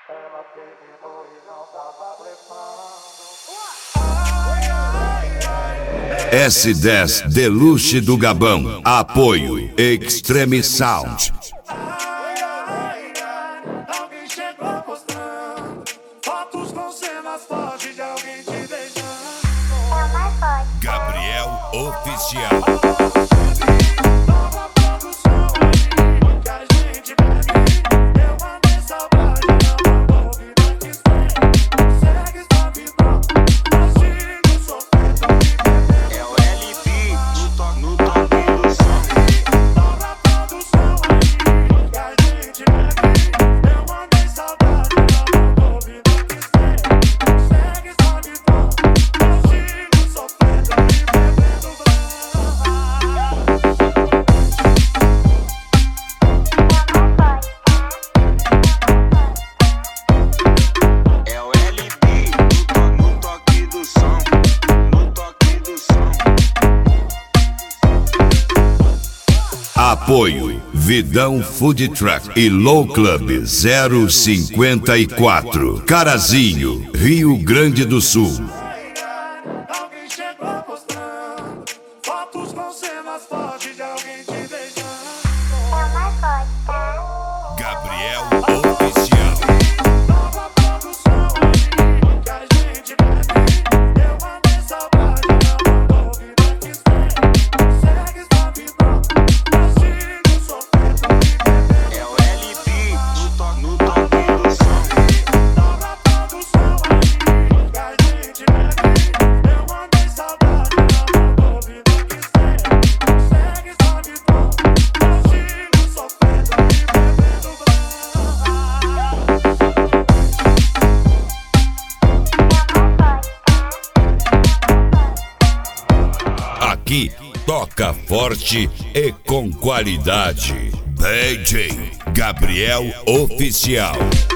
Ela terminou e não tava blefando. S10 Deluxe do Gabão. Apoio Extreme Sound. Alguém chegou postando fotos com cenas fortes de alguém te beijando. Gabriel Oficial. Nova produção aí, que a gente bebe. Eu mandei saudade, não vou ouvir que segue sua visão. Eu sigo sofrendo e bebendo. É o LB no toque do som. Nova produção aí, que a gente bebe. Eu mandei saudade, não vou ouvir que segue sua visão. Eu sigo sofrendo e bebendo. É o LB no toque do som. No toque do som. Apoio Vidão Food Truck e Low Club 054. Carazinho, Rio Grande do Sul. Alguém chegou postando fotos com cenas fortes de alguém te beijando. Gabriel Oficial. Nova produção aí, que a gente bebe. Eu mandei saudade, não vou ouvir que segue sua visão. Eu sigo sofrendo e bebendo. É o LB no toque do som. Nova produção aí, que a gente bebe. Eu mandei saudade, não vou ouvir que segue sua visão. Eu sigo sofrendo e bebendo. Aqui toca forte e com qualidade. DJ Gabriel Oficial.